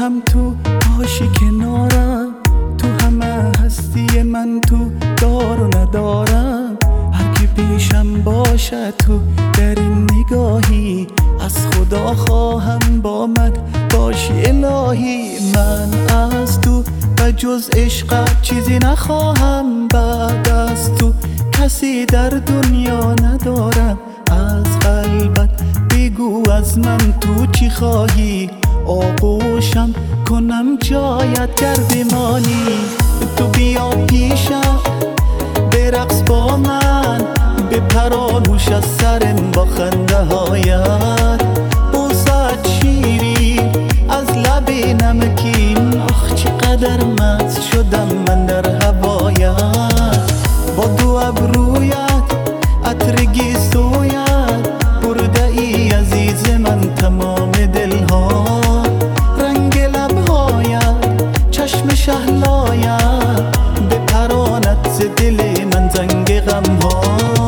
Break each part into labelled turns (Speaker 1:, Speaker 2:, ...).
Speaker 1: هم تو باشی کنارم، تو همه هستی من، تو دار و ندارم. هر کی پیشم باشه تو در این نگاهی، از خدا خواهم با من باشی الهی. من از تو و جز عشقت چیزی نخواهم، بعد از تو کسی در دنیا ندارم. از قلبت بگو از من تو چی خواهی، آغوشم کنم جایت گر بمانی. تو بیا پیشم برقص با من، بپرانوش از سرم با خنده هایت. بوسات شیری از لب نمکین، آخ چقدر مست شدم من در هوایت. با دو ابرویت عطر گیسویت، برده ای عزیز من تمام دلها. رنگ لبهایت چشم شهلایت، بپراند ز دل من زنگ غمها.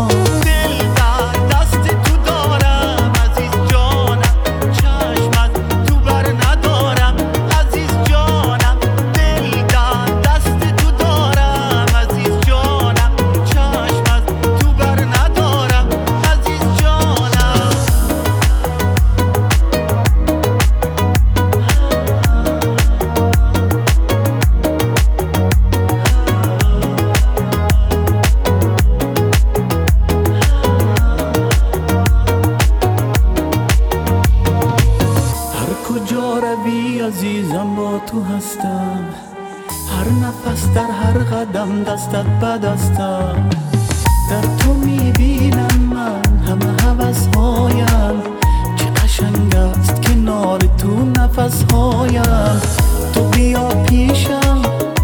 Speaker 1: عزیزم با تو هستم، هر نفس در هر قدم دستت به دستم. در تو میبینم من همه هوس‌هایم، چه قشنگ است کنار تو نفس‌هایم. تو بیا پیشم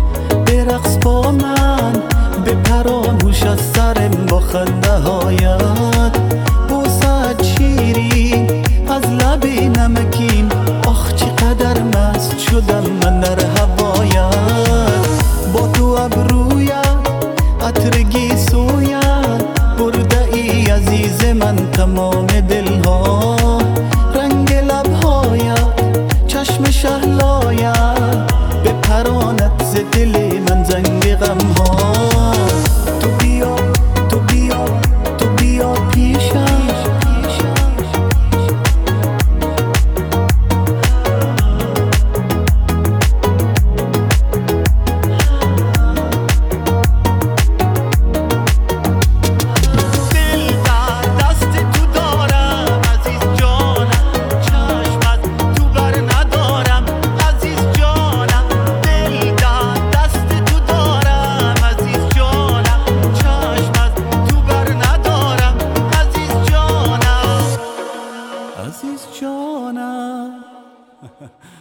Speaker 1: برقص با من، بپرانوش از سرم با خنده هایت. بوسات شیرین از لب نمکین، آخ چقدر مست شدم من در هوایت. با تو ابرویت عطر گیسویت، برده ای عزیز من تمام دلها. رنگ لبهایت چشم شهلایت، بپراند ز دل من زنگ غمها. تو بیا تو بیا تو بیا پیشم، عزیز جانم.